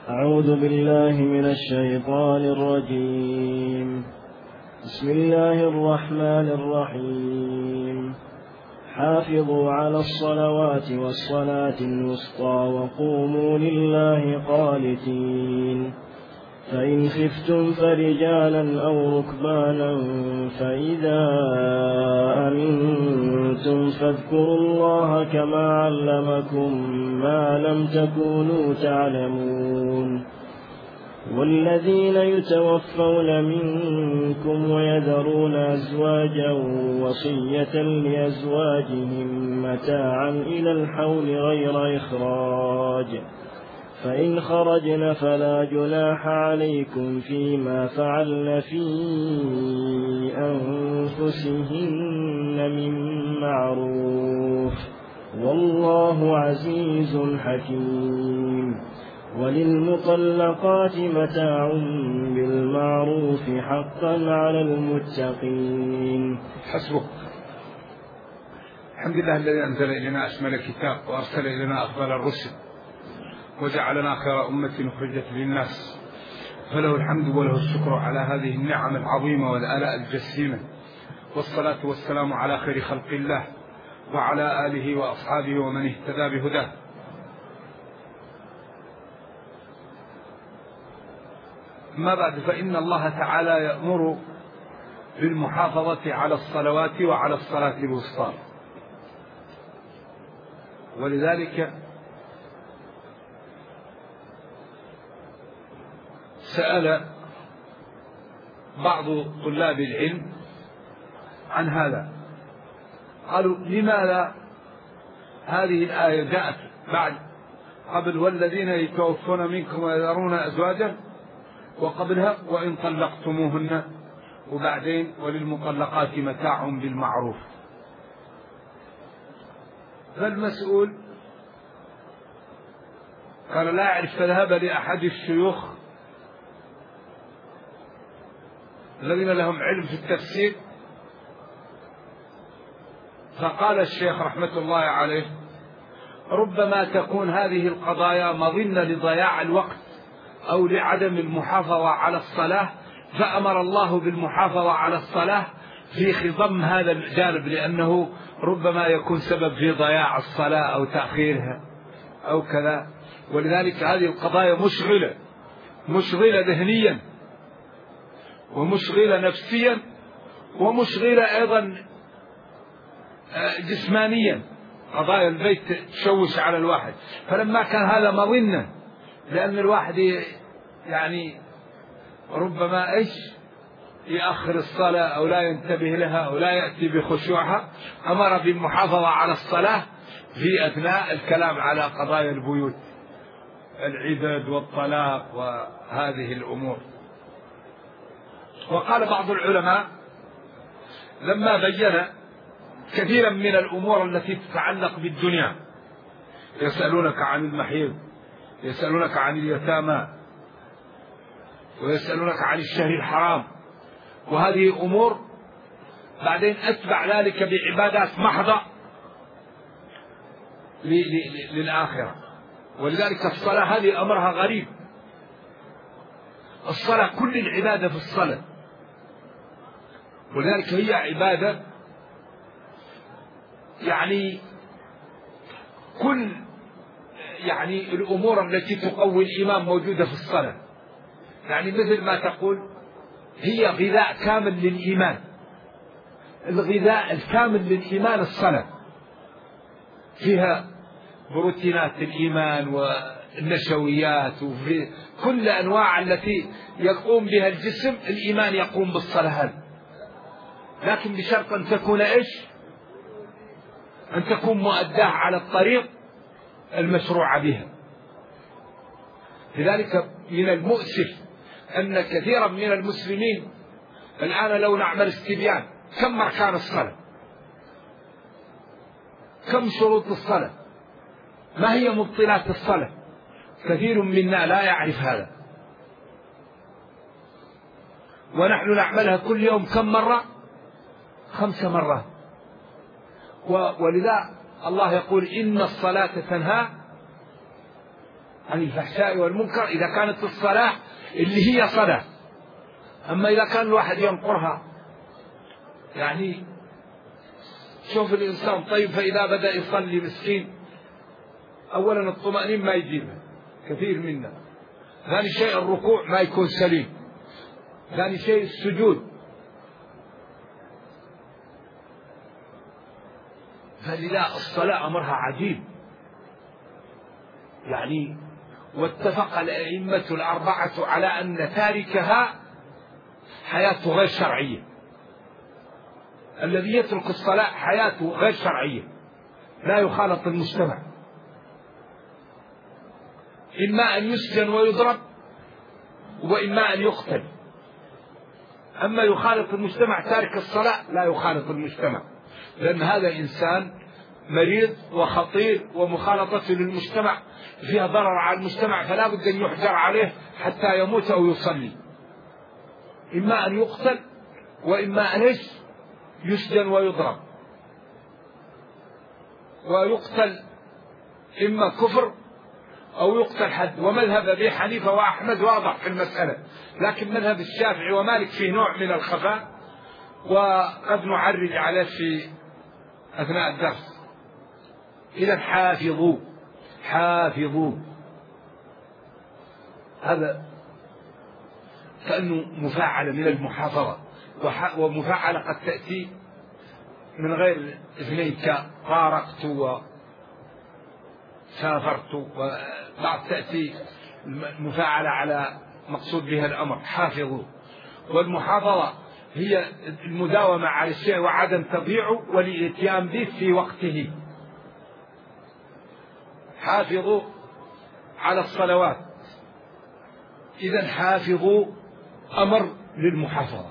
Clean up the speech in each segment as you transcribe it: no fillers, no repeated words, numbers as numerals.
أعوذ بالله من الشيطان الرجيم. بسم الله الرحمن الرحيم. حافظوا على الصلوات والصلاة الوسطى وقوموا لله قانتين. فإن خفتم فرجالا أو ركبانا فإذا أمنتم فاذكروا الله كما علمكم ما لم تكونوا تعلمون. والذين يتوفون منكم ويذرون أزواجا وصية لأزواجهم متاعا إلى الحول غير إخراج، فإن خرجن فلا جناح عليكم فيما فعلن في أنفسهن من معروف، والله عزيز حكيم. وللمطلقات متاع بالمعروف حقا على المتقين. حسبك. الحمد لله الذي أنزل إلينا أشمل الكتاب وأرسل إلينا أفضل الرسل وجعلنا خير أمة أخرجت للناس، فله الحمد وله الشكر على هذه النعم العظيمة والآلاء الجسيمة، والصلاة والسلام على خير خلق الله وعلى آله وأصحابه ومن اهتدى بهداه. ما بعد، فإن الله تعالى يأمر بالمحافظة على الصلوات وعلى الصلاة الوسطى، ولذلك سأل بعض طلاب العلم عن هذا، قالوا لماذا هذه الآية جاءت قبل والذين يتوفون منكم ويذرون أزواجا، وقبلها وإن طلقتموهن، وبعدين وللمطلقات متاع بالمعروف. فالمسؤول قال لا يعرف، فذهب لأحد الشيوخ الذين لهم علم في التفسير، فقال الشيخ رحمة الله عليه: ربما تكون هذه القضايا مظنة لضياع الوقت أو لعدم المحافظة على الصلاة، فأمر الله بالمحافظة على الصلاة في خضم هذا الجانب، لأنه ربما يكون سبب في ضياع الصلاة أو تأخيرها أو كذا. ولذلك هذه القضايا مشغلة ذهنيا ومشغلة نفسيا ومشغلة أيضا جسمانيا، قضايا البيت تشوش على الواحد. فلما كان هذا مظنة، لأن الواحد يعني ربما يأخر الصلاة أو لا ينتبه لها أو لا يأتي بخشوعها، أمر بالمحافظة على الصلاة في أثناء الكلام على قضايا البيوت، العدد والطلاق وهذه الأمور. وقال بعض العلماء لما بين كثيرا من الأمور التي تتعلق بالدنيا، يسألونك عن المحيض، يسألونك عن اليتامى، ويسألونك عن الشهر الحرام، وهذه أمور بعدين أتبع ذلك بعبادات محضة للآخرة. ولذلك الصلاة هذه أمرها غريب. الصلاة كل العبادة في الصلاة، ولذلك هي عبادة يعني كل الأمور التي تقوي الإيمان موجودة في الصلاة. يعني مثل ما تقول هي غذاء كامل للإيمان، الغذاء الكامل للإيمان الصلاة، فيها بروتينات الإيمان والنشويات وفي كل أنواع التي يقوم بها الجسم. الإيمان يقوم بالصلاة هذه، لكن بشرط أن تكون أن تكون مؤداة على الطريق المشروع بها. لذلك من المؤسف أن كثيرا من المسلمين الآن لو نعمل استبيان كم أركان الصلاة، كم شروط الصلاة، ما هي مبطلات الصلاة، كثير منا لا يعرف هذا. ونحن نعملها كل يوم كم مرة؟ 5 مرات. ولذا الله يقول إن الصلاة تنهى عن الفحشاء والمنكر إذا كانت الصلاة اللي هي صلاة. أما إذا كان الواحد ينقرها، يعني شوف الإنسان طيب فإذا بدأ يصلي مسكين، أولا الطمأنينة ما يجيبها كثير منا، ثاني شيء الركوع ما يكون سليم، ثاني شيء السجود. فلذا الصلاة أمرها عجيب يعني. واتفق الأئمة الأربعة على أن تاركها حياته غير شرعية. الذي يترك الصلاة حياته غير شرعية، لا يخالط المجتمع، إما أن يسجن ويضرب وإما أن يقتل. أما يخالط المجتمع تارك الصلاة لا يخالط المجتمع، لأن هذا إنسان مريض وخطير، ومخالطته للمجتمع فيها ضرر على المجتمع، فلا بد أن يحجر عليه حتى يموت أو يصلي. إما أن يقتل وإما أن يسجن ويضرب، ويقتل إما كفر أو يقتل حد. ومذهب أبي حنيفة وأحمد واضح في المسألة، لكن مذهب الشافعي ومالك فيه نوع من الخفاء، وقد نعرج عليه في أثناء الدرس. إذا حافظوا هذا كأنه مفاعلة من المحافظة، ومفاعلة قد تأتي من غير اثنين، كفارقت وسافرت، وبعض تأتي مفاعلة على مقصود بها الأمر. حافظوا، والمحافظة هي المداومة على الشيء وعدم تضييعه والاتيان به في وقته. حافظوا على الصلوات. إذن حافظوا أمر للمحافظة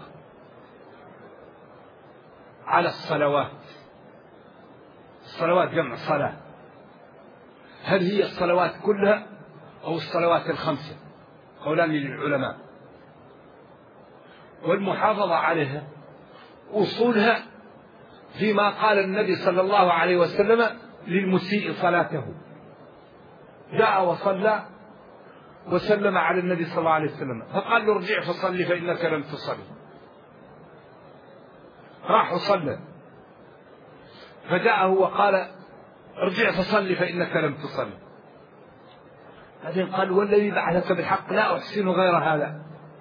على الصلوات. الصلوات جمع صلاة. هل هي الصلوات كلها أو الصلوات الخمسة؟ قولان للعلماء. والمحافظة عليها أصولها فيما قال النبي صلى الله عليه وسلم للمسيء صلاته. جاء وصلى وسلم على النبي صلى الله عليه وسلم، فقال له ارجع فصلي فإنك لم تصلي. راح وصلى، فجاءه وقال ارجع فصلي فإنك لم تصلي. بعدين قال والذي بعثك بالحق لا أحسن غير هذا.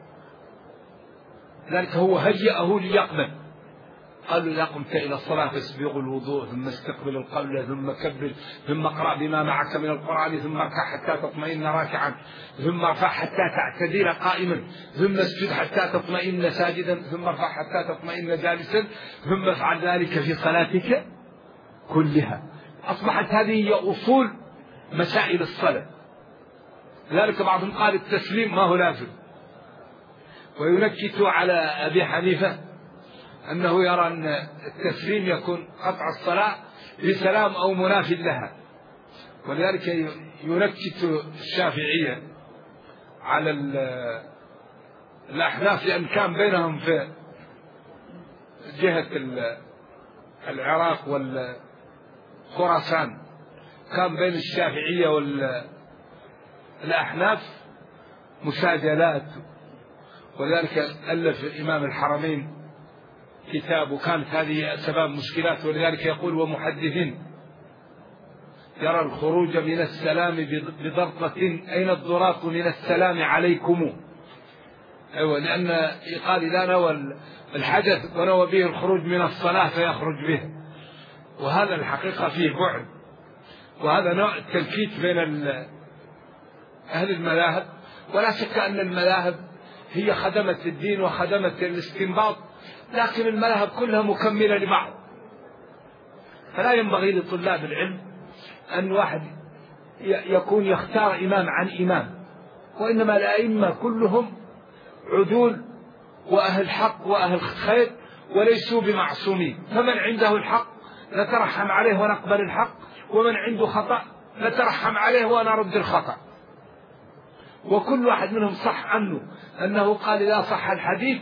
ذلك هو هيأه ليقبل. قال له إذا قمت إلى الصلاة فاسبغ الوضوء، ثم استقبل القبلة، ثم كبر، ثم اقرأ بما معك من القرآن، ثم اركع حتى تطمئن راكعا، ثم ارفع حتى تعتدل قائما، ثم اسجد حتى تطمئن ساجدا، ثم ارفع حتى تطمئن جالسا، ثم افعل ذلك في صلاتك كلها. أصبحت هذه هي أصول مسائل الصلاة. لذلك بعضهم قال التسليم ما هو لازم، وينكت على أبي حنيفة أنه يرى أن التسليم يكون قطع الصلاة بسلام أو مناف لها. ولذلك ينكت الشافعية على الأحناف، لأن كان بينهم في جهة العراق والخراسان كان بين الشافعية والأحناف مساجلات. ولذلك ألف إمام الحرمين كتاب، وكانت هذه أسباب مشكلات. ولذلك يقول ومحدث يرى الخروج من السلام بضرطة أين الضراط من السلام عليكم. أيوة، لأن قال إذا نوى الحدث ونوى به الخروج من الصلاة فيخرج به، وهذا الحقيقة فيه بعد. وهذا نوع التلكيت بين أهل المذاهب. ولا شك أن المذاهب هي خدمة الدين وخدمة الاستنباط، لكن المذاهب كلها مكملة لبعض. فلا ينبغي لطلاب العلم أن واحد يكون يختار إمام عن إمام، وإنما الأئمة كلهم عدول وأهل حق وأهل خير وليسوا بمعصومين. فمن عنده الحق نترحم عليه ونقبل الحق، ومن عنده خطأ نترحم عليه ونرد الخطأ. وكل واحد منهم صح عنه أنه قال إذا صح الحديث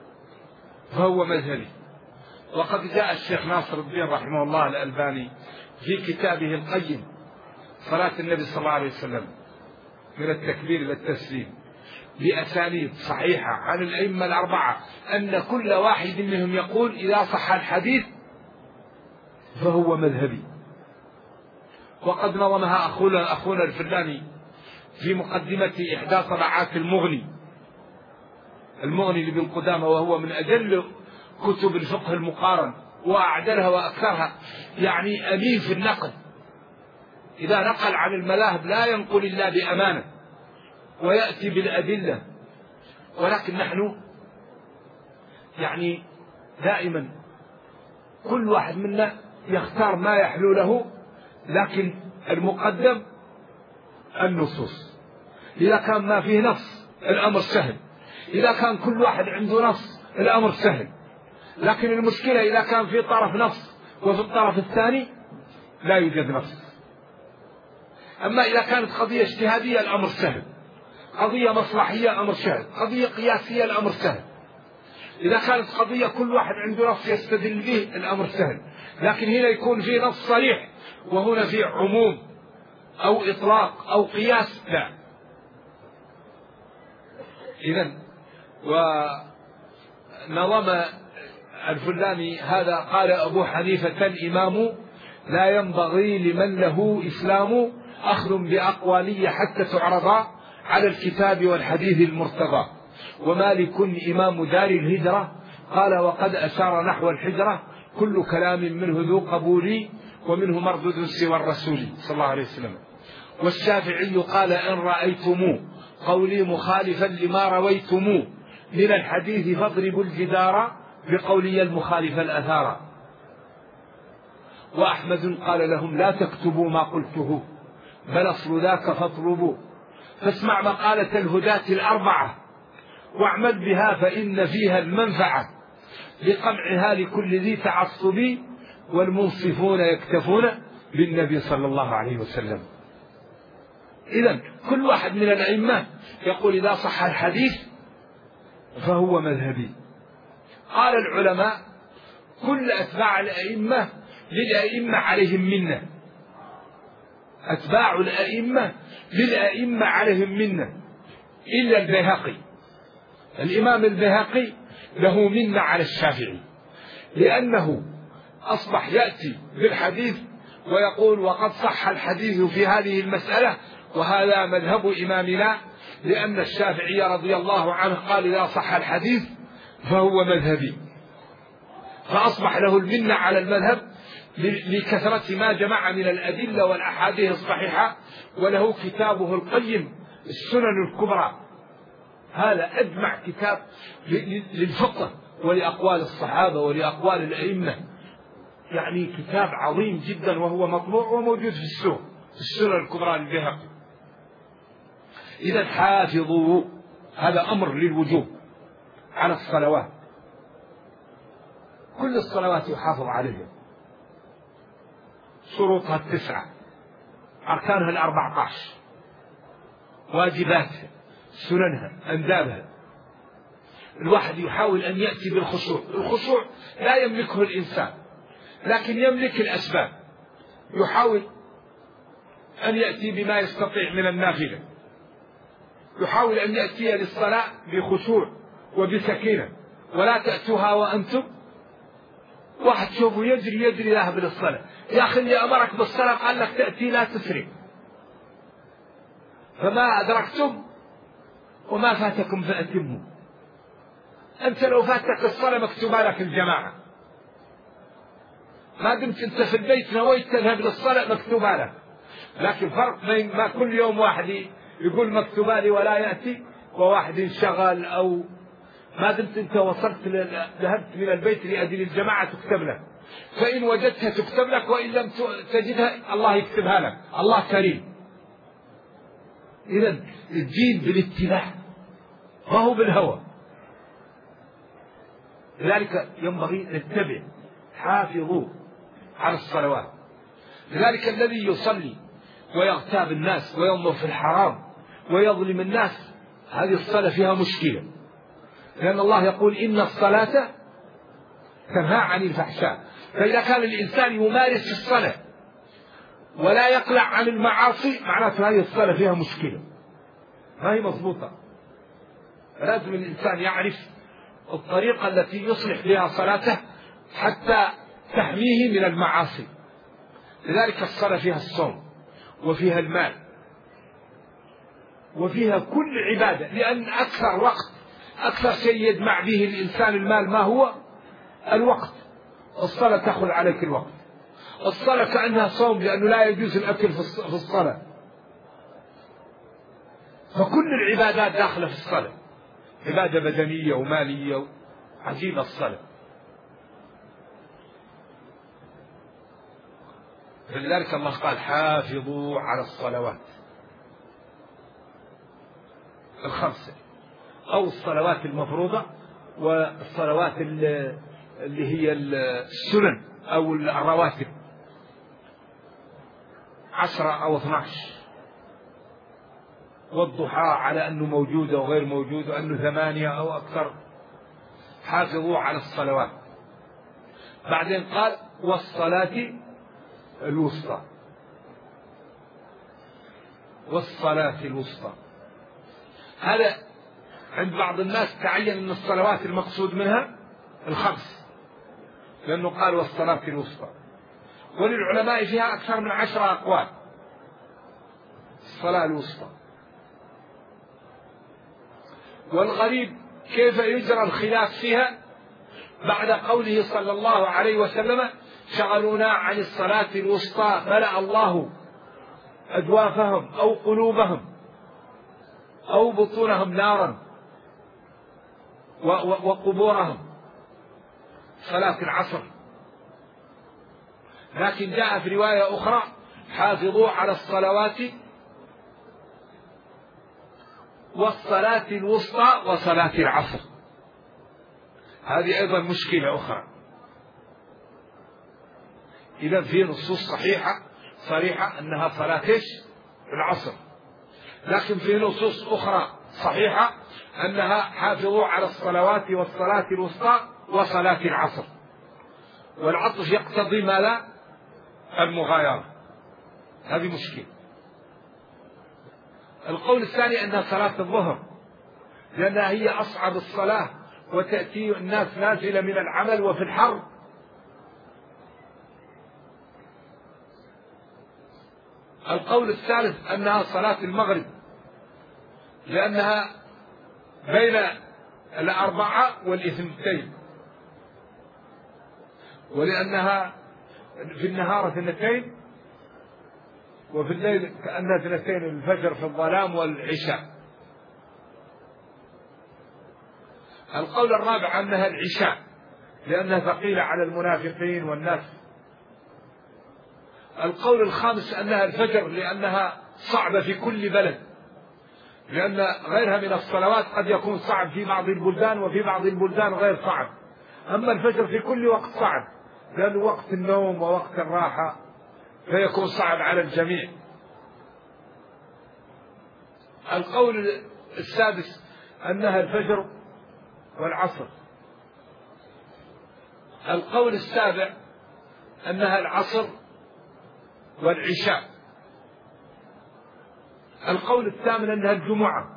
فهو مذهبي. وقد جاء الشيخ ناصر الدين رحمه الله الألباني في كتابه القيم صلاة النبي صلى الله عليه وسلم من التكبير إلى التسليم بأسانيد صحيحة عن الأئمة الأربعة أن كل واحد منهم يقول إذا صح الحديث فهو مذهبي. وقد نظمها أخونا الفلاني في مقدمة إحدى طبعات المغني لابن قدامة، وهو من أجل كتب الفقه المقارن وأعدلها وأكثرها، يعني أمين في النقل. إذا نقل عن المذاهب لا ينقل إلا بأمانة ويأتي بالأدلة. ولكن نحن يعني دائما كل واحد منا يختار ما يحلو له، لكن المقدم النصوص. إذا كان ما فيه نص الأمر سهل، إذا كان كل واحد عنده نص الأمر سهل. لكن المشكلة إذا كان في طرف نص وفي الطرف الثاني لا يوجد نص. أما إذا كانت قضية اجتهادية الأمر سهل، قضية مصلحية الأمر سهل، قضية قياسية الأمر سهل. إذا كانت قضية كل واحد عنده نص يستدل به الأمر سهل. لكن هنا يكون في نص صريح وهنا في عموم أو إطلاق أو قياس، لا. إذن ونظم الفلاني هذا قال أبو حنيفة الإمام لا ينبغي لمن له إسلام أخذ بأقوالي حتى تعرض على الكتاب والحديث المرتضى. ومالك إمام دار الهجرة قال وقد أشار نحو الحجرة كل كلام منه ذو قبول ومنه مردود سوى الرسول صلى الله عليه وسلم. والشافعي قال إن رأيتم قولي مخالفا لما رويتم من الحديث فاضربوا الجدار بقولي المخالف الأثار. وأحمد قال لهم لا تكتبوا ما قلته بل أصل ذاك فاطلبوا، فاسمع مقالة الهداة الأربعة واعمل بها فإن فيها المنفعة لقمعها لكل ذي تعصب، والمنصفون يكتفون بالنبي صلى الله عليه وسلم. إذن كل واحد من الأئمة يقول إذا صح الحديث فهو مذهبي. قال العلماء كل أتباع الأئمة للأئمة عليهم منة، أتباع الأئمة للأئمة عليهم منة إلا البيهقي. الإمام البيهقي له منة على الشافعي، لأنه أصبح يأتي بالحديث ويقول وقد صح الحديث في هذه المسألة وهذا مذهب إمامنا، لأن الشافعي رضي الله عنه قال إذا صح الحديث فهو مذهبي. فأصبح له المنة على المذهب لكثرة ما جمع من الأدلة والأحاديث الصحيحة. وله كتابه القيم السنن الكبرى، هذا أجمع كتاب للفقه ولأقوال الصحابة ولأقوال الأئمة، يعني كتاب عظيم جدا وهو مطبوع وموجود في السوق، السنن الكبرى للبيهقي. إذا حافظوا، هذا أمر للوجوب على الصلوات، كل الصلوات يحافظ عليها، شروطها 9، أركانها 14، واجباتها، سننها، أندابها. الواحد يحاول أن يأتي بالخشوع. الخشوع لا يملكه الإنسان لكن يملك الأسباب. يحاول أن يأتي بما يستطيع من النافلة، يحاول أن يأتي للصلاة بخشوع وبسكينة، ولا تأتوها وأنتم. واحد شوفه يجري ذاهب للصلاة، يا أخي اللي أمرك بالصلاة قال لك تأتي لا تسرع، فما أدركتم وما فاتكم فأتموا. أنت لو فاتك الصلاة مكتوبة لك الجماعة، ما دمت أنت في البيت نويت تذهب للصلاة مكتوبة لك. لكن فرق بين ما كل يوم واحد يقول مكتوبة لي ولا يأتي، وواحد انشغل، أو ما دمت أنت وصلت ذهبت من البيت لأجل الجماعة تكتب لك، فإن وجدتها تكتب لك وإن لم تجدها الله يكتبها لك، الله كريم. إذن الدين بالاتباع ما هو بالهوى، لذلك ينبغي نتبع. حافظوا على الصلوات. لذلك الذي يصلي ويغتاب الناس وينظر في الحرام ويظلم الناس، هذه الصلاة فيها مشكلة، لأن الله يقول إن الصلاة تنهى عن الفحشاء. فإذا كان الإنسان يمارس الصلاة ولا يقلع عن المعاصي، معناته هذه الصلاة فيها مشكلة. ما هي مضبوطة. لازم الإنسان يعرف الطريقة التي يصلح بها صلاته حتى تحميه من المعاصي. لذلك الصلاة فيها الصوم وفيها المال وفيها كل عبادة، لأن أكثر شيء يجمع به الإنسان المال ما هو؟ الوقت. الصلاة تأخذ عليك الوقت. الصلاة كأنها صوم، لأنه لا يجوز الأكل في الصلاة. فكل العبادات داخلة في الصلاة، عبادة بدنية ومالية. عجيبة الصلاة. فلذلك الله قال حافظوا على الصلوات الخمسة، أو الصلوات المفروضة، والصلوات اللي هي السنن أو الرواتب 10 أو 12، والضحى على أنه موجود أو غير موجود، وأنه 8 أو أكثر. حافظوا على الصلوات. بعدين قال والصلاة الوسطى، والصلاة الوسطى. هذا عند بعض الناس تعين أن الصلوات المقصود منها الخمس، لأنه قال والصلاة الوسطى. وللعلماء فيها أكثر من 10 أقوال. الصلاة الوسطى. والغريب كيف يجرى الخلاف فيها بعد قوله صلى الله عليه وسلم شغلونا عن الصلاة الوسطى ملأ الله أجوافهم أو قلوبهم أو بطونهم نارا وقبورهم، صلاة العصر. لكن جاء في رواية أخرى حافظوا على الصلوات والصلاة الوسطى وصلاة العصر. هذه أيضا مشكلة أخرى. إذا في نصوص صريحة أنها صلاة العصر، لكن في نصوص أخرى صحيحة أنها حافظوا على الصلوات والصلاة الوسطى وصلاة العصر. والعطف يقتضي ما لا المغايرة. هذه مشكلة. القول الثاني أنها صلاة الظهر، لأنها هي أصعب الصلاة، وتأتي الناس نازلة من العمل وفي الحر. القول الثالث أنها صلاة المغرب، لأنها بين 4 و2، ولأنها في النهار 2 وفي الليل كأنها 2، الفجر في الظلام والعشاء. القول الرابع أنها العشاء، لأنها ثقيلة على المنافقين والناس. القول الخامس أنها الفجر، لأنها صعبة في كل بلد، لأن غيرها من الصلوات قد يكون صعب في بعض البلدان، وفي بعض البلدان غير صعب. أما الفجر في كل وقت صعب، لأنه وقت النوم ووقت الراحة، فيكون صعب على الجميع. القول السادس أنها الفجر والعصر. القول السابع أنها العصر والعشاء. القول الثامن أنها الجمعة.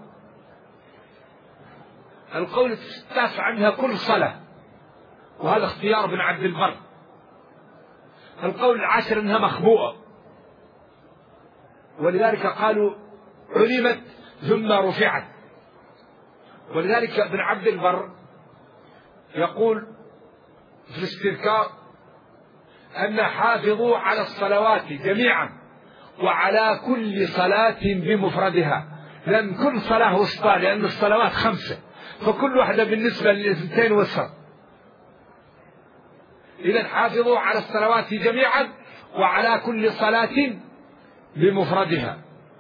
القول التاسع أنها كل صلاة، وهذا اختيار بن عبد البر. القول العاشر أنها مخبوءة، ولذلك قالوا علمت ثم رفعت. ولذلك ابن عبد البر يقول في الاستذكار أن حافظوا على الصلوات جميعا وعلى كل صلاة بمفردها، لأن كل صلاة وسطى، لأن الصلوات 5، فكل واحدة بالنسبة لل2 وسط. إذن حافظوا على الصلوات جميعا وعلى كل صلاة بمفردها.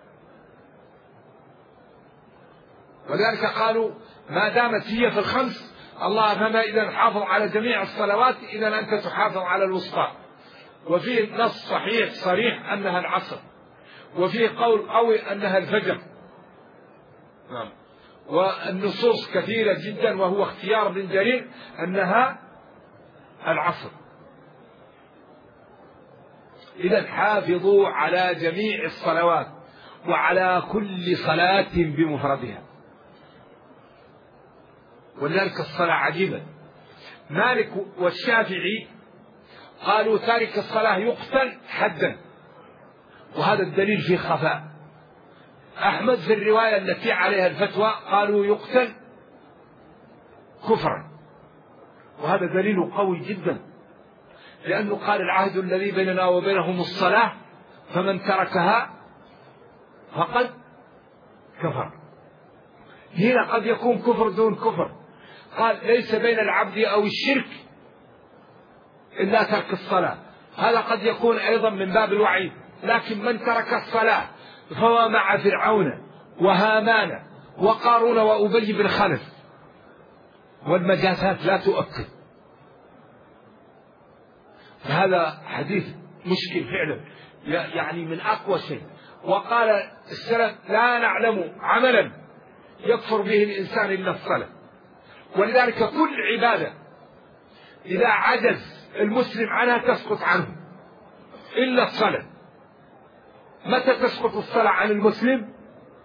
ولذلك قالوا ما دامت هي في 5 الله فما إذا حافظ على جميع الصلوات إذا أنت تحافظ على الوسطى. وفيه نص صحيح صريح أنها العصر، وفيه قول قوي أنها الفجر. نعم. والنصوص كثيرة جدا، وهو اختيار بن جرير أنها العصر. إذا حافظوا على جميع الصلوات وعلى كل صلاة بمفردها. ولذلك الصلاة عجيبة. مالك والشافعي قالوا تارك الصلاة يقتل حدا، وهذا الدليل في خفاء. أحمد في الرواية التي عليها الفتوى قالوا يقتل كفرا، وهذا دليل قوي جدا، لأنه قال العهد الذي بيننا وبينهم الصلاة فمن تركها فقد كفر. هنا قد يكون كفر دون كفر. قال ليس بين العبد أو الشرك إلا ترك الصلاة، هذا قد يكون أيضا من باب الوعيد. لكن من ترك الصلاة فهو مع فرعون وهامان وقارون وأبي بن خلف، والمجازات لا تؤكد. فهذا حديث مشكل فعلا، يعني من أقوى شيء. وقال السلف لا نعلم عملا يكفر به الإنسان إلا الصلاة. ولذلك كل عبادة إذا عجز المسلم عنها تسقط عنه إلا الصلاة. متى تسقط الصلاة عن المسلم؟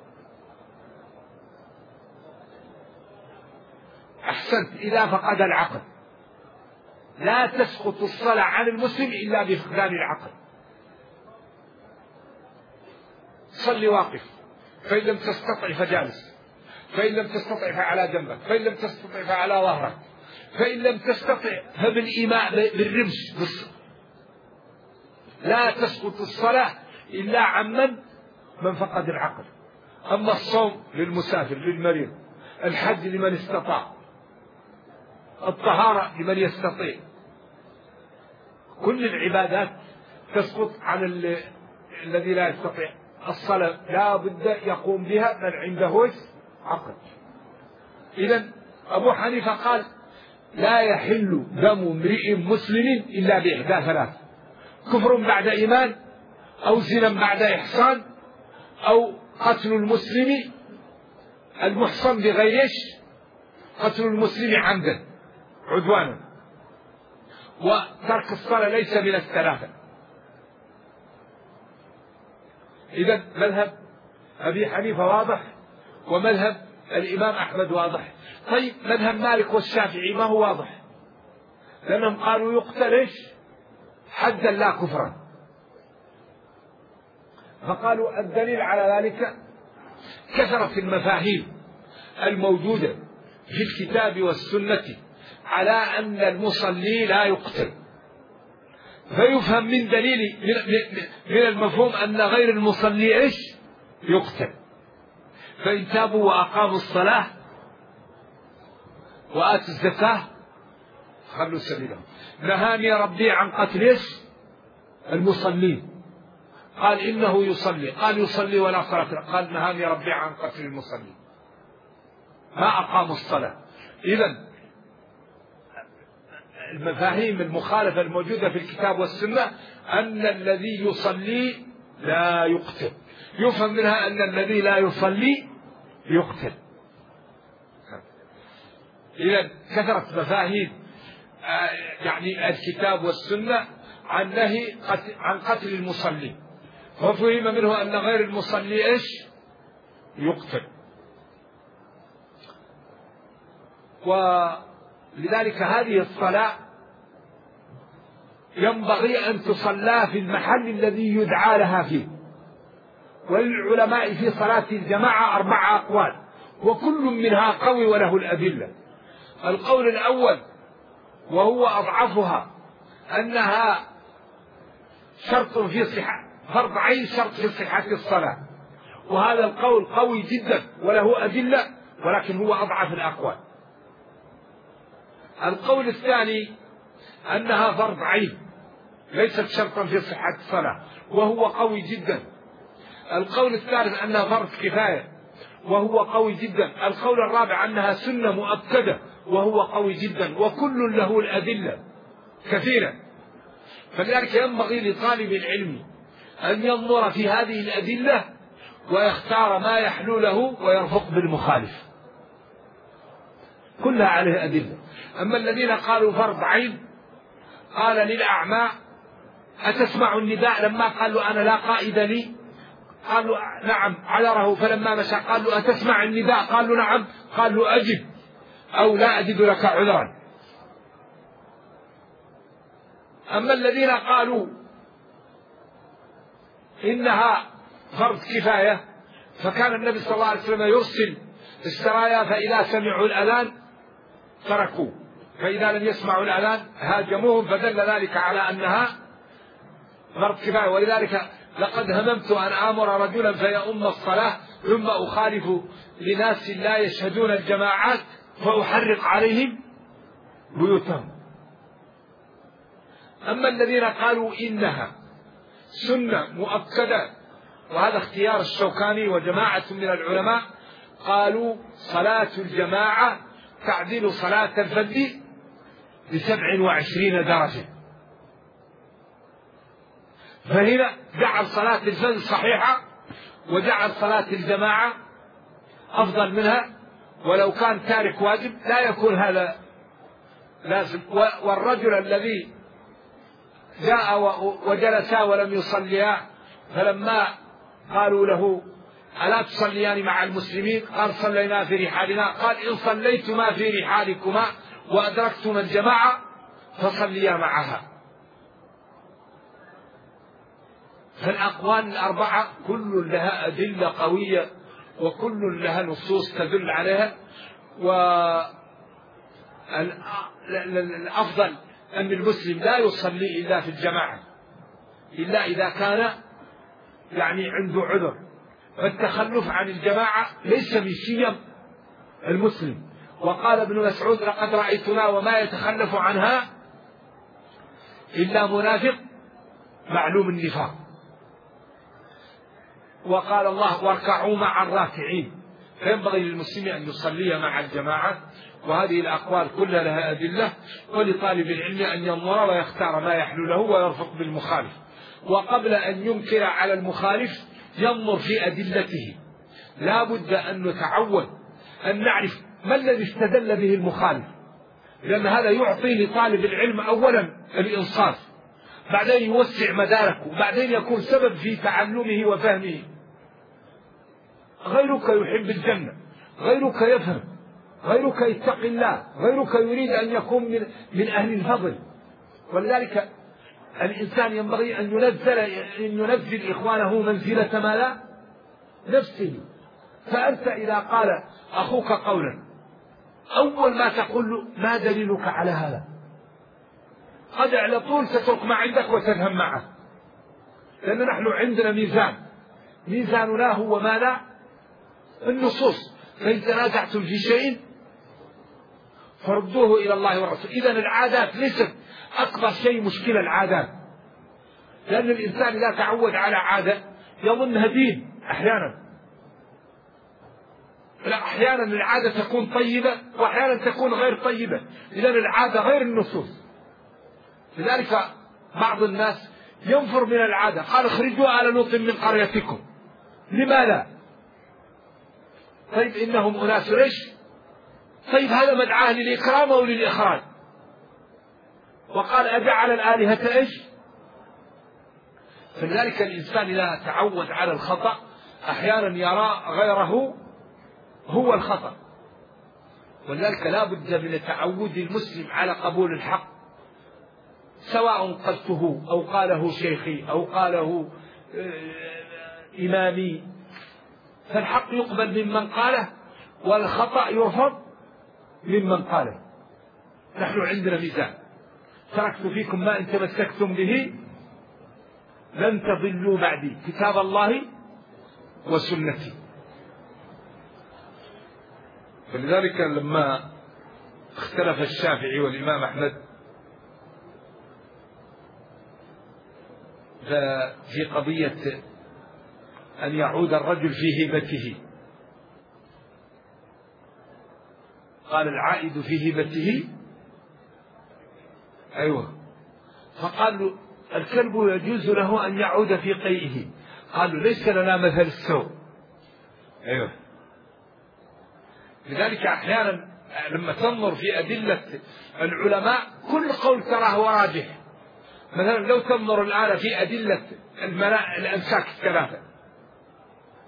أحسنت، إذا فقد العقل. لا تسقط الصلاة عن المسلم إلا بفقدان العقل. صلي واقف، فإن لم تستطع فجالس، فإن لم تستطع فعلى جنبك، فإن لم تستطع فعلى ظهرك، فإن لم تستطع فبالإيماء بالرمش. لا تسقط الصلاة إلا عمن من فقد العقل. أما الصوم للمسافر للمريض، الحج لمن استطاع، الطهارة لمن يستطيع، كل العبادات تسقط عن الذي لا يستطيع. الصلاة لا بد يقوم بها من عنده عقل. إذن أبو حنيفة قال لا يحل دم امرئ مسلم إلا بإحدى ثلاث: كفر بعد إيمان، أو زنا بعد إحصان، أو قتل المسلم المحصن بغير قتل المسلم عمدا عدوانا. وترك الصلاة ليس من الثلاثة. إذن مذهب أبي حنيفة واضح، ومذهب الإمام أحمد واضح. طيب مذهب مالك والشافعي ما هو واضح؟ لأنهم قالوا يقتل حدا لا كفرا. فقالوا الدليل على ذلك كثرة المفاهيم الموجودة في الكتاب والسنة على أن المصلي لا يقتل. فيفهم من دليل من المفهوم أن غير المصلي يقتل. فإن تابوا وأقاموا الصلاة وآتوا الزكاة خلوا سبيلهم. نهاني ربي عن قتل المصلين، قال إنه يصلي، قال يصلي ولا صلاة، قال نهاني ربي عن قتل المصلين، ما أقاموا الصلاة. إذن المفاهيم المخالفة الموجودة في الكتاب والسنة أن الذي يصلي لا يقتل، يفهم منها أن الذي لا يصلي يقتل. إذن كثرة مفاهيم يعني الكتاب والسنة عن نهي عن قتل المصلي، وفهم منه أن غير المصلي يقتل. ولذلك هذه الصلاة ينبغي أن تصلى في المحل الذي يدعى لها فيه. وللعلماء في صلاة الجماعة 4 أقوال، وكل منها قوي وله الأدلة. القول الأول وهو أضعفها أنها شرط في صحة، فرض عين شرط في صحة الصلاة، وهذا القول قوي جدا وله أدلة، ولكن هو أضعف الأقوال. القول الثاني أنها فرض عين ليست شرطا في صحة الصلاة، وهو قوي جدا. القول الثالث أنها فرض كفاية، وهو قوي جدا. القول الرابع أنها سنة مؤكدة، وهو قوي جدا، وكل له الأدلة كثيرة. فلذلك ينبغي لطالب العلم أن ينظر في هذه الأدلة ويختار ما يحلو له ويرفق بالمخالف، كلها عليه أدلة. أما الذين قالوا فرض عين، قال للأعمى أتسمع النداء لما قال له أنا لا قائد لي، قالوا نعم. عذره فلما مشى قال له أتسمع النداء؟ قال له نعم. قال له أجب أو لا أجد لك عذرا. أما الذين قالوا إنها فرض كفاية فكان النبي صلى الله عليه وسلم يرسل السرايا فإذا سمعوا الأذان تركوا، فإذا لم يسمعوا الأذان هاجموهم، فدل ذلك على أنها فرض كفاية. ولذلك لقد هممت أن آمر رجلا فيؤم الصلاة ثم أخالف لناس لا يشهدون الجماعات فأحرق عليهم بيوتهم. أما الذين قالوا إنها سنة مؤكدة، وهذا اختيار الشوكاني وجماعة من العلماء، قالوا صلاة الجماعة تعدل صلاة الفرد ب27 درجة. فهنا جعل صلاة الفرد صحيحة وجعل صلاة الجماعة أفضل منها، ولو كان تارك واجب لا يكون هذا لازم. والرجل الذي جاء وجلسا ولم يصليا فلما قالوا له ألا تصليان مع المسلمين؟ قال صلينا في رحالنا. قال إن صليتما في رحالكما وأدركتما الجماعة فصليا معها. فالأقوال الأربعة كل لها أدلة قوية وكل لها نصوص تدل عليها. والأفضل أن المسلم لا يصلي إلا في الجماعة إلا إذا كان يعني عنده عذر، فالتخلف عن الجماعة ليس من شيم المسلم. وقال ابن مسعود لقد رأيتنا وما يتخلف عنها إلا منافق معلوم النفاق. وقال الله واركعوا مع الراكعين، فينبغي للمسلم أن يصلي مع الجماعة. وهذه الأقوال كلها لها أدلة، ولطالب العلم أن ينظر ويختار ما يحلو له ويرفق بالمخالف. وقبل أن ينكر على المخالف ينظر في أدلته. لا بد أن نتعود أن نعرف ما الذي استدل به المخالف، لأن هذا يعطي لطالب العلم أولا الإنصاف، بعدين يوسع مداركه، بعدين يكون سبب في تعلمه وفهمه. غيرك يحب الجنة، غيرك يفهم، غيرك يتقي الله، غيرك يريد أن يكون من أهل الفضل. ولذلك الإنسان ينبغي أن ينزل إخوانه منزلة ما لا نفسه. فأنت إذا قال أخوك قولا أول ما تقول له ما دليلك على هذا؟ قد على طول تترك ما عندك وتذهب معه، لأن نحن عندنا ميزاننا هو ماذا؟ النصوص. فإن تنازعتم في شيء فردوه إلى الله والرسول. إذن العادات ليست أكبر شيء مشكلة العادات، لأن الإنسان إذا تعود على عادة يظنها دين أحيانا. لا، أحيانا العادة تكون طيبة وأحيانا تكون غير طيبة، إذن العادة غير النصوص. لذلك بعض الناس ينفر من العادة، قال اخرجوا آل لوط من قريتكم. لماذا؟ طيب إنهم أناس ليش؟ طيب هذا مدعاه للإكرام أو للإخراج؟ وقال أجعل الآلهة إيش؟ فلذلك الإنسان إذا تعود على الخطأ أحيانا يرى غيره هو الخطأ. ولذلك لا بد من تعود المسلم على قبول الحق، سواء قلته أو قاله شيخي أو قاله إمامي، فالحق يقبل ممن قاله والخطأ يرفض ممن قاله. نحن عندنا ميزان، تركت فيكم ما إن تمسكتم به لن تضلوا بعدي، كتاب الله وسنتي. فلذلك لما اختلف الشافعي والإمام أحمد في قضية أن يعود الرجل في هبته، قال العائد في هبته أيوة، فقال له الكلب يجوز له أن يعود في قيئه، قالوا ليس لنا مثل السوء. أيوة. لذلك أحيانا لما تنظر في أدلة العلماء كل قول تراه راجح. مثلا لو تنظر الآن في أدلة الأمساك الثلاثة،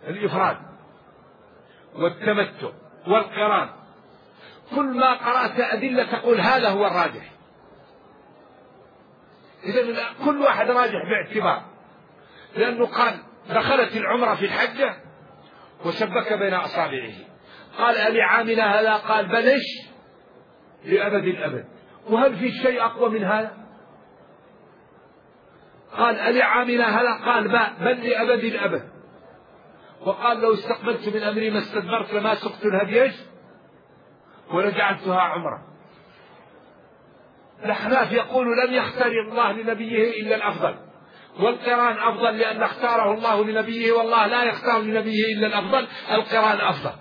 الإفراد والتمتع والقران، كل ما قرأت أدلة تقول هذا هو الراجح. إذن كل واحد راجح باعتبار، لأنه قال دخلت العمرة في الحجة وشبك بين أصابعه، قال ألي عامنا هذا؟ قال بلش لأبد الأبد. وهل في شيء أقوى من هذا؟ قال ألي عامنا هذا؟ قال بل لأبد الأبد. وقال لو استقبلت من أمري ما استدبرت لما سقت الهدي ولجعلتها عمرة. الأحناف يقول لم يختار الله لنبيه إلا الأفضل، والقران أفضل لأن اختاره الله لنبيه، والله لا يختار لنبيه إلا الأفضل، القران أفضل.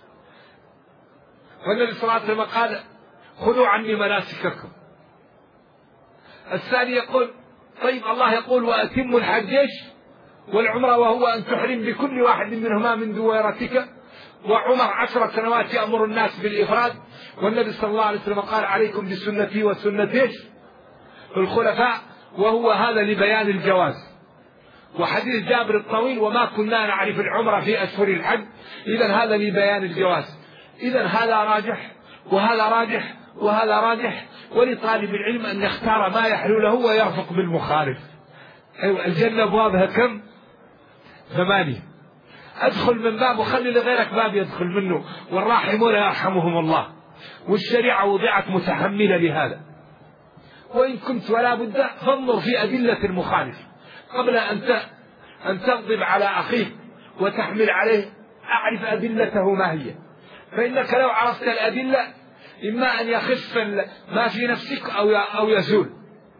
والنبي صلى الله عليه وسلم قال خذوا عني مناسككم. الثاني يقول طيب الله يقول وأتموا الحج والعمرة، وهو أن تحرم بكل واحد منهما من دويرتك. وعمر 10 سنوات يأمر الناس بالإفراد، والنبي صلى الله عليه وسلم قال عليكم بسنتي وسنة الخلفاء، وهو هذا لبيان الجواز. وحديث جابر الطويل وما كنا نعرف العمرة في أشهر الحج، إذن هذا لبيان الجواز. إذن هذا راجح وهذا راجح وهذا راجح، ولطالب العلم أن يختار ما يحلو له ويرفق بالمخالف. الجنة أبوابها كم؟ 8. أدخل من باب وخلي لغيرك باب يدخل منه، والراحمون يرحمهم الله. والشريعة وضعت متحملة لهذا. وإن كنت ولا بد فانظر في أدلة المخالف قبل أن تغضب على أخيك وتحمل عليه. أعرف أدلته ما هي، فإنك لو عرفت الأدلة إما أن يخف ما في نفسك أو يزول.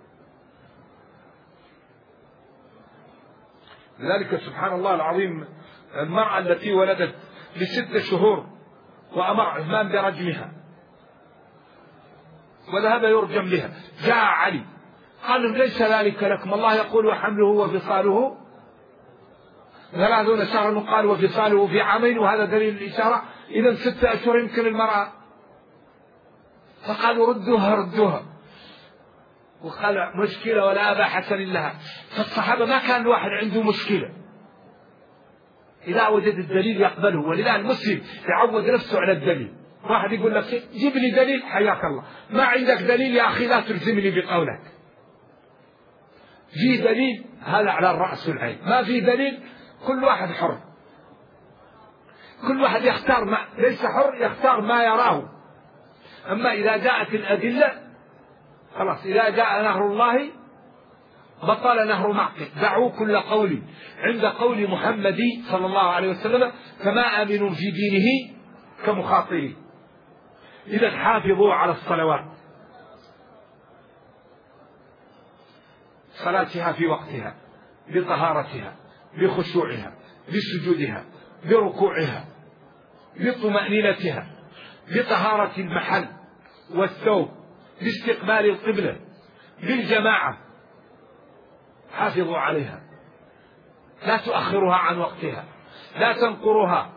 لذلك سبحان الله العظيم، المرأة التي ولدت ل6 شهور وأمر عثمان برجمها وذهب يرجم لها، جاء علي قال ليس ذلك لكم، الله يقول وحمله وفصاله 30 شهرا، قال وفصاله في عامين، وهذا دليل الإشارة. إذا 6 أشهر يمكن المرأة. فقالوا ردوها، وقال مشكلة ولا أبا حسن لها. فالصحابة ما كان الواحد عنده مشكلة، إذا وجد الدليل يقبله. ولذا المسلم يعود نفسه على الدليل. واحد يقول لك جيب لي دليل، حياك الله، ما عندك دليل يا أخي لا تلزمني بقولك. في دليل هذا على الرأس والعين، ما في دليل كل واحد حر، كل واحد يختار ما ليس حر، يختار ما يراه. أما إذا جاءت الأدلة خلاص، إذا جاء نهر الله بطل نهر معقل. دعوا كل قول عند قول محمد صلى الله عليه وسلم، فما آمن في دينه كمخاطره. إذا حافظوا على الصلوات، صلاتها في وقتها، بطهارتها، بخشوعها، بسجودها، بركوعها، بطمأنينتها، بطهارة المحل والثوب، باستقبال القبلة، بالجماعة. حافظوا عليها، لا تؤخرها عن وقتها، لا تنقرها.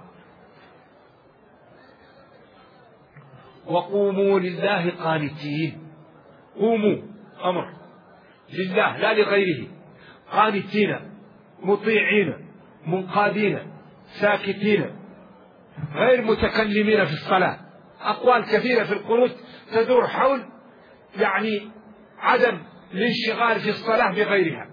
وقوموا لله قانتين. قوموا أمر لله لا لغيره، قانتين مطيعين منقادين ساكتين غير متكلمين في الصلاة. أقوال كثيرة في القنوت تدور حول عدم الانشغال في الصلاة بغيرها.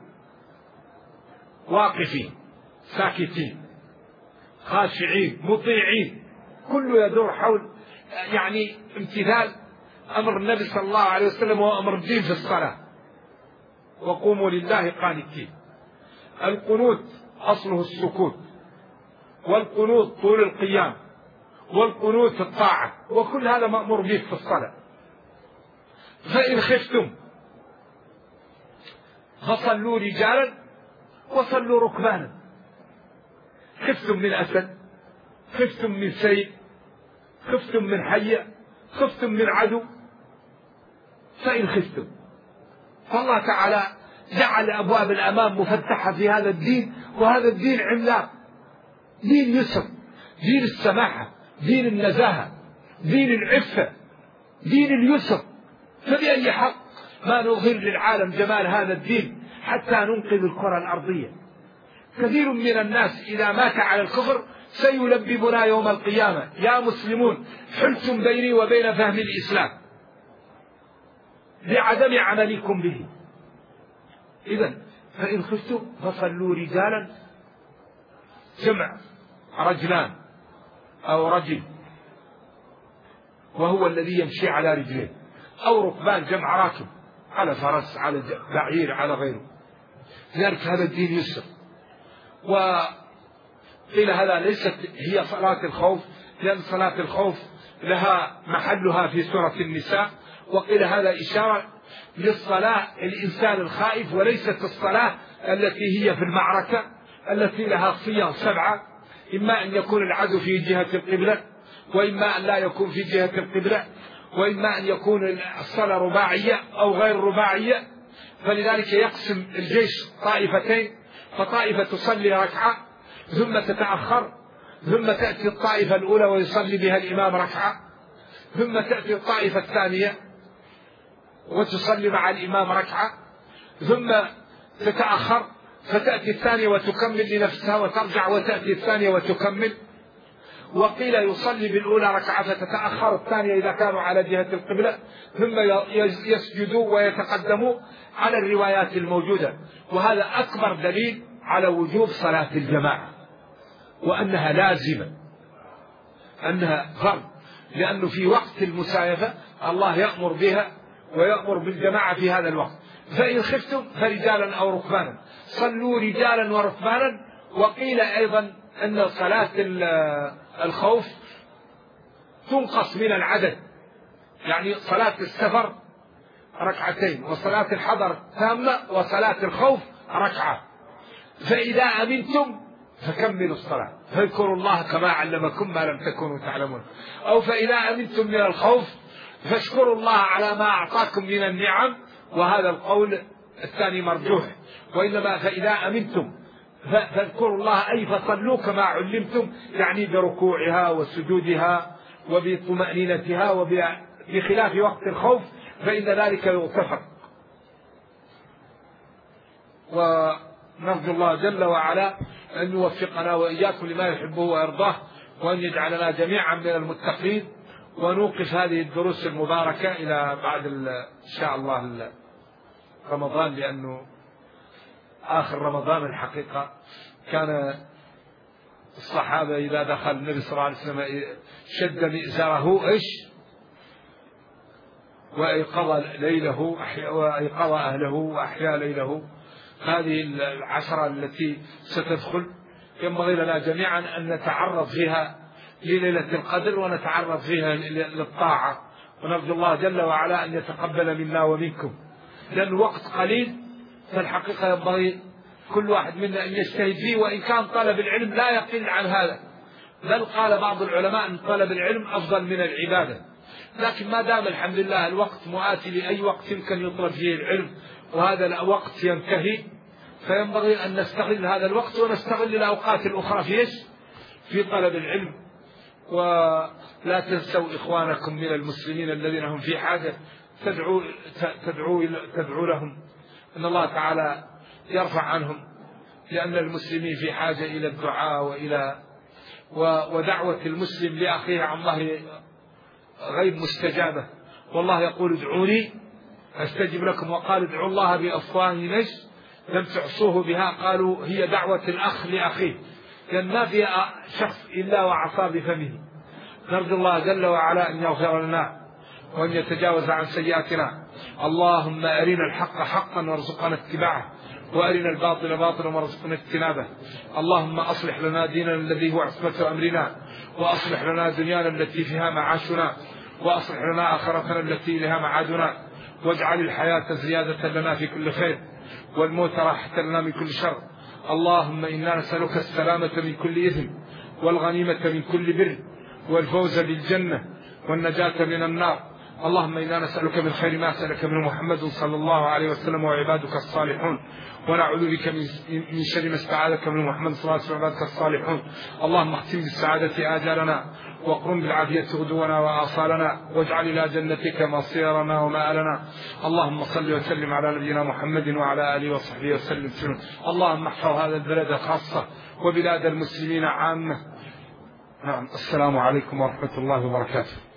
واقفين ساكتين خاشعين مطيعين، كله يدور حول امتثال أمر النبي صلى الله عليه وسلم وأمر الدين في الصلاة. وقوموا لله قانتين. القنوت أصله السكوت، والقنوت طول القيام، والقنوت الطاعة، وكل هذا مأمور به في الصلاة. فإن خفتم فصلوا رجالا وصلوا ركبانا. خفتم من أسد، خفتم من سيف، خفتم من حية، خفتم من عدو، فإن خفتم. فالله تعالى جعل أبواب الأمام مفتحة في هذا الدين، وهذا الدين عملاق، دين يسر، دين السماحة، دين النزاهة، دين العفة، دين اليسر. فبأي حق ما نظهر للعالم جمال هذا الدين حتى ننقذ الكرة الأرضية؟ كثير من الناس إذا مات على الكفر سيلببنا يوم القيامة: يا مسلمون حلتم بيني وبين فهم الإسلام لعدم عملكم به. إذن فإن خفتم فصلوا رجالا، جمع رجلان أو رجل وهو الذي يمشي على رجلين، أو ركبان جمع راكب، على فرس، على بعير، على غيره. لذلك هذا الدين يسر. وقيل هذا ليست هي صلاة الخوف، لأن صلاة الخوف لها محلها في سورة النساء، وقيل هذا إشارة للصلاة الإنسان الخائف، وليست الصلاة التي هي في المعركة التي لها صيغ 7: إما أن يكون العدو في جهة القبلة، وإما أن لا يكون في جهة القبلة، وإما أن يكون الصلاة رباعية أو غير رباعية. فلذلك يقسم الجيش طائفتين، فطائفة تصلي ركعة ثم تتأخر، ثم تأتي الطائفة الأولى ويصلي بها الإمام ركعة، ثم تأتي الطائفة الثانية وتصلي مع الإمام ركعة، ثم تتأخر فتأتي الثانية وتكمل لنفسها وترجع وتأتي الثانية وتكمل. وقيل يصلي بالأولى ركعة فتتأخر الثانية إذا كانوا على جهة القبلة، ثم يسجدوا ويتقدموا على الروايات الموجودة. وهذا أكبر دليل على وجوب صلاة الجماعة، وأنها لازمة، أنها فرض، لأنه في وقت المسايفة الله يأمر بها ويأمر بالجماعة في هذا الوقت. فإن خفتم فرجالا أو ركبانا، صلوا رجالا وركبانا. وقيل أيضا أن صلاة الخوف تنقص من العدد، يعني صلاة السفر ركعتين، وصلاة الحضر تامة، وصلاة الخوف ركعة. فإذا أمنتم فكملوا الصلاة، فاذكروا الله كما علمكم ما لم تكونوا تعلمون. أو فإذا أمنتم من الخوف فاشكروا الله على ما أعطاكم من النعم، وهذا القول الثاني مرجوح. وإنما فإذا أمنتم فاذكروا الله أي فصلوا كما علمتم، يعني بركوعها وسجودها وبطمأنينتها، وبخلاف وقت الخوف فإن ذلك يغتفر. ونرجو الله جل وعلا أن يوفقنا وإياكم لما يحبه ويرضاه، وأن يجعلنا جميعا من المتقين. ونوقف هذه الدروس المباركة إلى بعد إن شاء الله رمضان، لأنه آخر رمضان الحقيقة كان الصحابة إذا دخل النبي صلى الله عليه وسلم شد مئزره وأيقظ ليله وأيقظ أهله وأحيا ليله. هذه العشرة التي ستدخل ينبغي لنا جميعا أن نتعرض فيها لليلة القدر، ونتعرض فيها للطاعة، ونرجو الله جل وعلا أن يتقبل منا ومنكم، لأن الوقت قليل. فالحقيقة ينبغي كل واحد منا أن يجتهد فيه، وإن كان طلب العلم لا يقل عن هذا، بل قال بعض العلماء أن طلب العلم أفضل من العبادة. لكن ما دام الحمد لله الوقت مؤاتي لأي وقت يمكن يطلب فيه العلم، وهذا الوقت ينتهي، فينبغي أن نستغل هذا الوقت ونستغل الأوقات الأخرى في طلب العلم. ولا تنسوا إخوانكم من المسلمين الذين هم في حاجة، تدعوا لهم أن الله تعالى يرفع عنهم، لأن المسلمين في حاجة إلى الدعاء ودعوة المسلم لأخيه عن الله غير مستجابة. والله يقول ادعوني أستجب لكم، وقال ادعوا الله بأفواههم لم تعصوه بها، قالوا هي دعوة الأخ لأخيه، لأن ما في شخص إلا وعصى بفمه. نرجو الله جل وعلا أن يغفر لنا وأن يتجاوز عن سيئاتنا. اللهم أرنا الحق حقا وارزقنا اتباعه، وأرنا الباطل باطلا وارزقنا اجتنابه. اللهم أصلح لنا ديننا الذي هو عصمة أمرنا، وأصلح لنا دنيانا التي فيها معاشنا، وأصلح لنا آخرتنا التي إليها معادنا، واجعل الحياة زيادة لنا في كل خير، والموت راحة لنا من كل شر. اللهم إنا نسألك السلامة من كل إثم، والغنيمة من كل بر، والفوز بالجنة، والنجاة من النار. اللهم إنا نسألك من خير ما سألك منه محمد صلى الله عليه وسلم وعبادك الصالحون، ونعوذ بك من شر ما استعاذك منه محمد صلى الله عليه وسلم وعبادك الصالحون. اللهم اختم بالسعادة آجالنا، واقرم بالعافية غدونا وآصالنا، واجعل إلى جنتك مصيرنا ومآلنا. اللهم صل وسلم على نبينا محمد وعلى آله وصحبه وسلم. اللهم احفظ هذا البلد خاصة وبلاد المسلمين عامة. السلام عليكم ورحمة الله وبركاته.